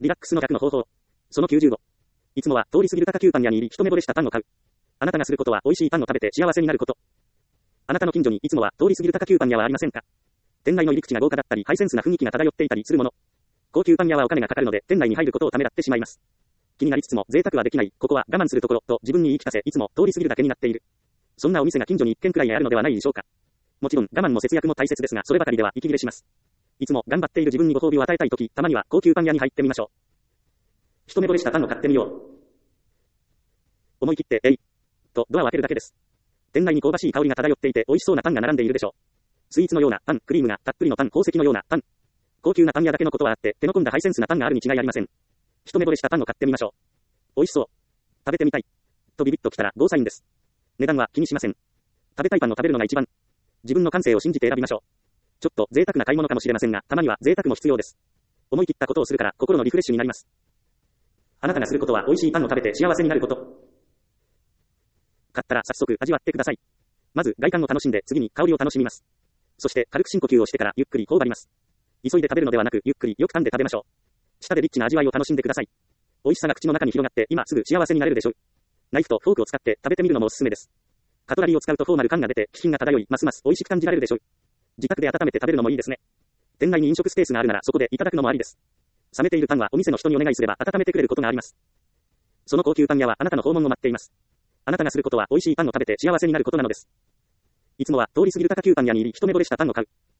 リラックスの逆の方法。その95。いつもは通り過ぎる高級パン屋に入り一目惚れしたパンを買う。あなたがすることは美味しいパンを食べて幸せになること。あなたの近所にいつもは通り過ぎる高級パン屋はありませんか？店内の入り口が豪華だったりハイセンスな雰囲気が漂っていたりするもの。高級パン屋はお金がかかるので店内に入ることをためらってしまいます。気になりつつも贅沢はできない。ここは我慢するところと自分に言い聞かせいつも通り過ぎるだけになっている。そんなお店が近所に1軒くらいあるのではないでしょうか。もちろん我慢も節約も大切ですがそればかりでは息切れします。いつも頑張っている自分にご褒美を与えたいとき、たまには高級パン屋に入ってみましょう。一目惚れしたパンを買ってみよう。思い切って、とドアを開けるだけです。店内に香ばしい香りが漂っていて美味しそうなパンが並んでいるでしょう。スイーツのようなパン、クリームがたっぷりのパン、宝石のようなパン。高級なパン屋だけのことはあって手の込んだハイセンスなパンがあるに違いありません。一目惚れしたパンを買ってみましょう。美味しそう。食べてみたい。とビビッときたらゴーサインです。値段は気にしません。食べたいパンを食べるのが一番。自分の感性を信じて選びましょう。ちょっと贅沢な買い物かもしれませんが、たまには贅沢も必要です。思い切ったことをするから心のリフレッシュになります。あなたがすることは美味しいパンを食べて幸せになること。買ったら早速味わってください。まず外観を楽しんで次に香りを楽しみます。そして軽く深呼吸をしてからゆっくり頬張ります。急いで食べるのではなくゆっくりよく噛んで食べましょう。舌でリッチな味わいを楽しんでください。美味しさが口の中に広がって今すぐ幸せになれるでしょう。ナイフとフォークを使って食べてみるのもおすすめです。カトラリーを使うとフォーマル感が出て気品が漂いますます美味しく感じられるでしょう。自宅で温めて食べるのもいいですね。店内に飲食スペースがあるならそこでいただくのもありです。冷めているパンはお店の人にお願いすれば温めてくれることがあります。その高級パン屋はあなたの訪問を待っています。あなたがすることは美味しいパンを食べて幸せになることなのです。いつもは通り過ぎる高級パン屋に入り一目惚れしたパンを買う。